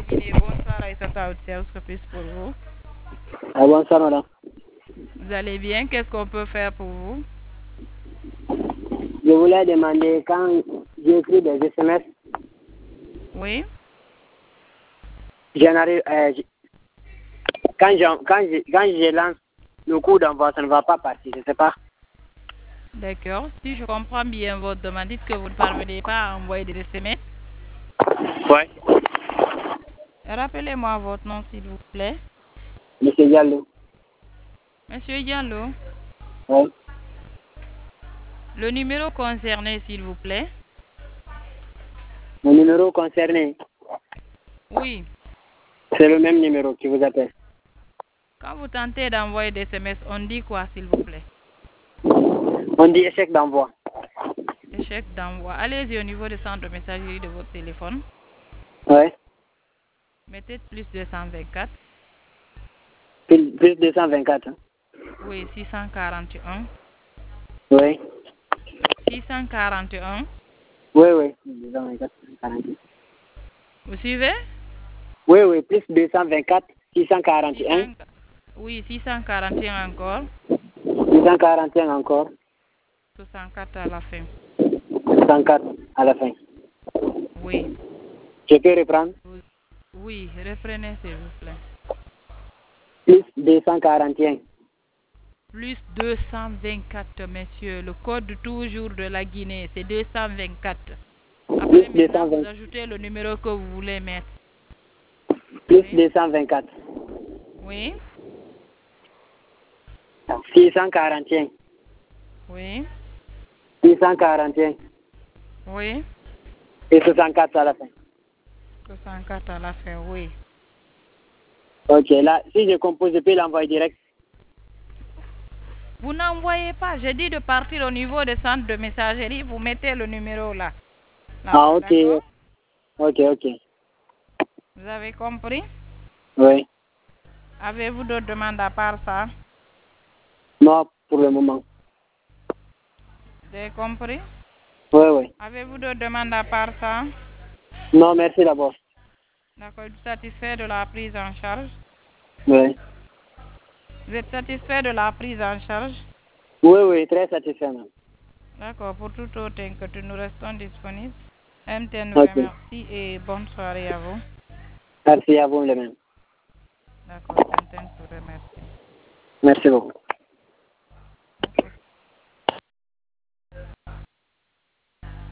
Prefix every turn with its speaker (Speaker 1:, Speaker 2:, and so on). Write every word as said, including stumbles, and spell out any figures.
Speaker 1: Guinée. Bonsoir Aïssata Outia, ce plus pour vous.
Speaker 2: Ah, bonsoir madame.
Speaker 1: Vous allez bien? Qu'est-ce qu'on peut faire pour vous?
Speaker 2: Je voulais demander quand j'ai écrit des S M S,
Speaker 1: Oui.
Speaker 2: j'en arrive, euh, j'- quand, j'en- quand, je, quand je lance le coup d'envoi, ça ne va pas passer, je ne sais pas.
Speaker 1: D'accord. Si je comprends bien votre demande, dites que vous ne parvenez pas à envoyer des S M S.
Speaker 2: Ouais.
Speaker 1: Rappelez-moi votre nom, s'il vous plaît.
Speaker 2: Monsieur Diallo.
Speaker 1: Monsieur Diallo,
Speaker 2: Oui.
Speaker 1: le numéro concerné, s'il vous plaît.
Speaker 2: Mon numéro concerné,
Speaker 1: Oui.
Speaker 2: c'est le même numéro qui vous appelle.
Speaker 1: Quand vous tentez d'envoyer des S M S, on dit quoi, s'il vous plaît?
Speaker 2: On dit échec d'envoi.
Speaker 1: Échec d'envoi. Allez-y au niveau du centre de messagerie de votre téléphone.
Speaker 2: Ouais.
Speaker 1: Mettez plus deux cent vingt-quatre.
Speaker 2: Plus, plus deux cent vingt-quatre. Hein.
Speaker 1: Oui, six cent quarante et un.
Speaker 2: Oui.
Speaker 1: six cent quarante et un.
Speaker 2: Oui, oui. deux cent vingt-quatre, quarante.
Speaker 1: Vous suivez?
Speaker 2: Oui, oui. Plus deux cent vingt-quatre, six cent quarante et un.
Speaker 1: six cents. Oui, six cent quarante et un encore.
Speaker 2: six cent quarante et un encore.
Speaker 1: soixante-quatre à la fin.
Speaker 2: soixante-quatre à la fin.
Speaker 1: Oui.
Speaker 2: Je peux reprendre?
Speaker 1: Vous- Oui, reprenez s'il vous plaît.
Speaker 2: Plus deux cent quarante et un.
Speaker 1: Plus deux cent vingt-quatre, messieurs. Le code toujours de la Guinée, c'est deux cent vingt-quatre.
Speaker 2: Plus
Speaker 1: Après, maintenant, vous
Speaker 2: deux cent vingt.
Speaker 1: ajoutez le numéro que vous voulez mettre.
Speaker 2: Plus
Speaker 1: Oui.
Speaker 2: deux cent vingt-quatre.
Speaker 1: Oui.
Speaker 2: six cent quarante et un.
Speaker 1: Oui.
Speaker 2: six cent quarante et un.
Speaker 1: Oui.
Speaker 2: Et soixante-quatre à la fin.
Speaker 1: soixante-quatre à la fin, oui.
Speaker 2: Ok, là, si je compose, je peux l'envoyer direct.
Speaker 1: Vous n'envoyez pas. J'ai dit de partir au niveau des centres de messagerie. Vous mettez le numéro là.
Speaker 2: Ah,
Speaker 1: Là-bas,
Speaker 2: ok.
Speaker 1: d'accord?
Speaker 2: Ok, ok.
Speaker 1: Vous avez compris?
Speaker 2: Oui.
Speaker 1: Avez-vous d'autres demandes à part ça?
Speaker 2: Non, pour le moment.
Speaker 1: Vous avez compris?
Speaker 2: Oui, oui.
Speaker 1: Avez-vous d'autres demandes à part ça?
Speaker 2: Non, merci d'abord.
Speaker 1: D'accord, vous êtes satisfait de la prise en charge?
Speaker 2: Oui.
Speaker 1: Vous êtes satisfait de la prise en charge?
Speaker 2: Oui, oui, très satisfait, même.
Speaker 1: D'accord, pour tout autre inquiétude, nous restons disponibles. M T N vous
Speaker 2: Ok.
Speaker 1: remercie et bonne soirée à vous.
Speaker 2: Merci à vous, le même.
Speaker 1: D'accord, M T N vous remercie.
Speaker 2: Merci beaucoup.